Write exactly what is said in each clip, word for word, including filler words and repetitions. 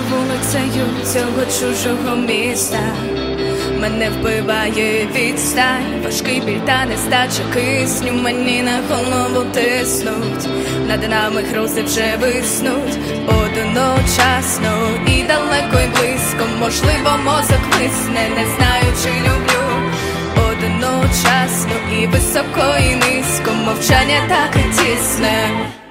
вулицею цього чужого міста. Мене вбиває відстань, важкий біль та нестача кисню. Мені на голову тиснуть, над нами грози вже виснуть. Одночасно і далеко, і близько. Можливо, мозок висне, не знаю, чи люблю. Одночасно і високо, і низько. Мовчання так і тісне.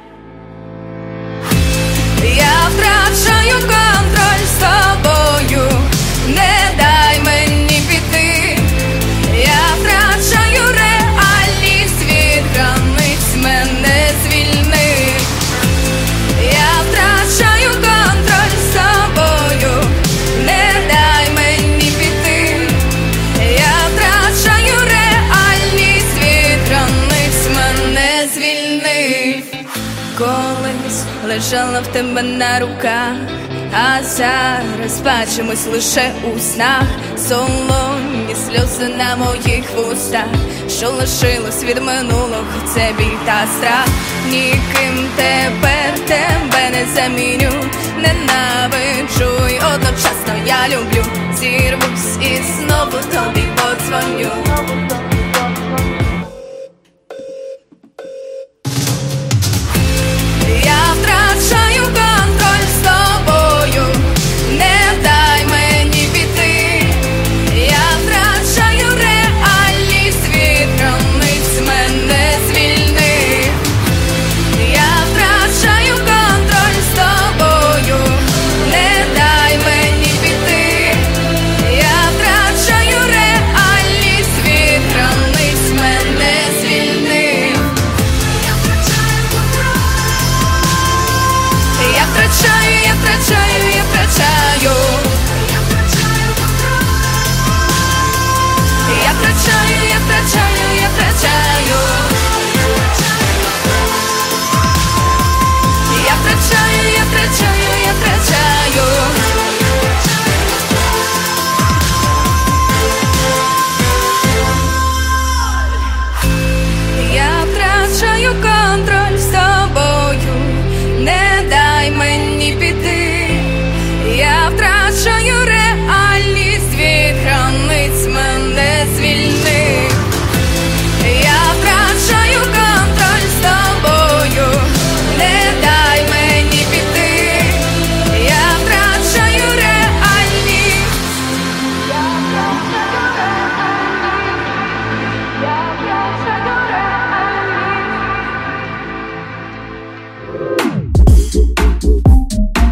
Я втрачаю контроль з тобою, не дай мені піти. Я втрачаю реальність, від границь мене звільни. Я втрачаю контроль з тобою, не дай мені піти. Я втрачаю реальність, від границь мене звільни. Колись лежала в тебе на руках, а зараз бачимось лише у снах. Солоні сльози на моїх вустах, що лишилось від минулого, це біль та страх. Ніким тепер тебе не заміню. Ненавиджу й одночасно я люблю. Зірвусь і знову тобі подзвоню.